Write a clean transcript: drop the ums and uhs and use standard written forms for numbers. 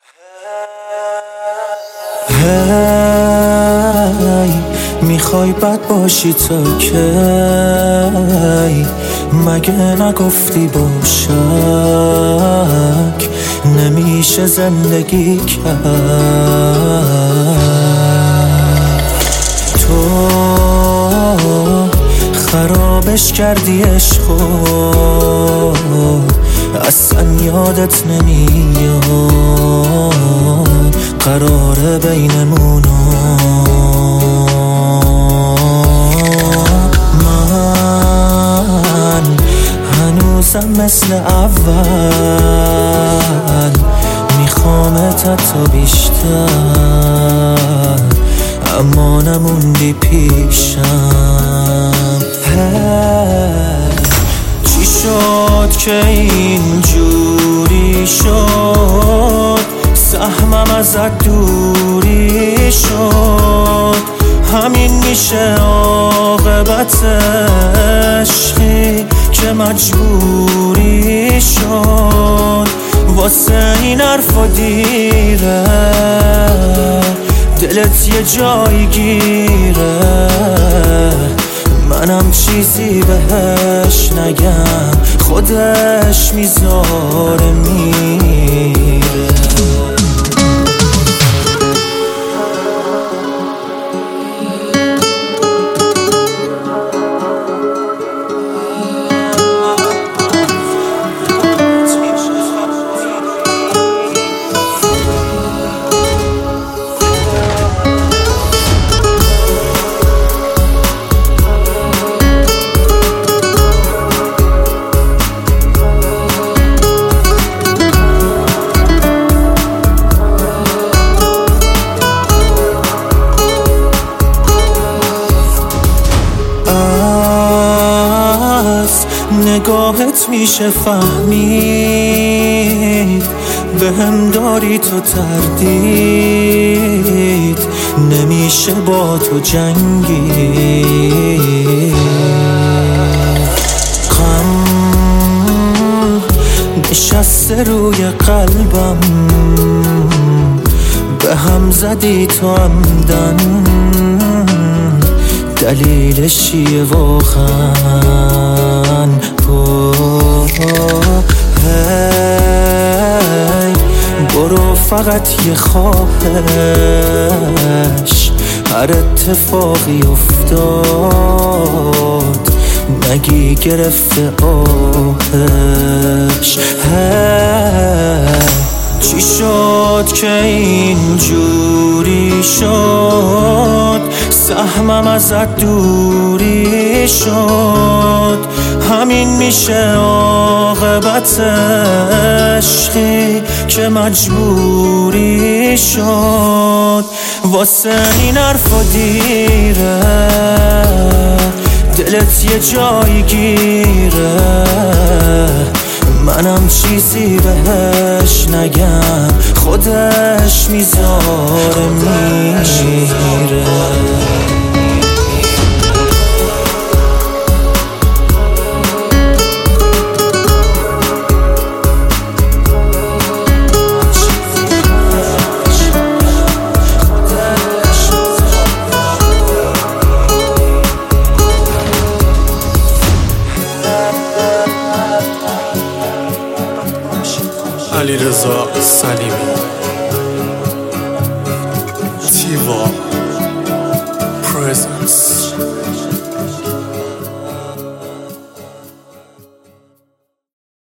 میخوای بد باشی تا کی؟ مگه نگفتی با شک نمیشه زندگی کرد؟ تو خرابش کردی عشقو، اصلا یادت نمیاد قراره بینمونو. من هنوزم مثل اول میخوامت حتی بیشتر، اما نموندی پیشم. چی شد که اینجوری شد؟ سهمم ازت دوری شد، همین میشه عاقبت عشقی که مجبوری شد. واسه این حرفا دیره، دلت یه جایی گیره، منم چیزی بهش نگم خودش میذاره میره. نگاهت میشه فهمید بهم داری تو تردید، نمیشه با تو جنگید. غم نشسته روی قلبم، به هم زدی تو عمدن، دلیلش چیه واقعا؟ برو فقط یه خواهش، هر اتفاقی افتاد نگی گرفته آهش. چی شد که اینجوری شد؟ سهمم ازت دوری شد، همین میشه عاقبت عشقی که مجبوری شد. واسه این حرفا دیره، دلت یه جایی گیره، منم چیزی بهش نگم خودش میذاره میره. علیرضا سلیمی، تیوا پرزنس.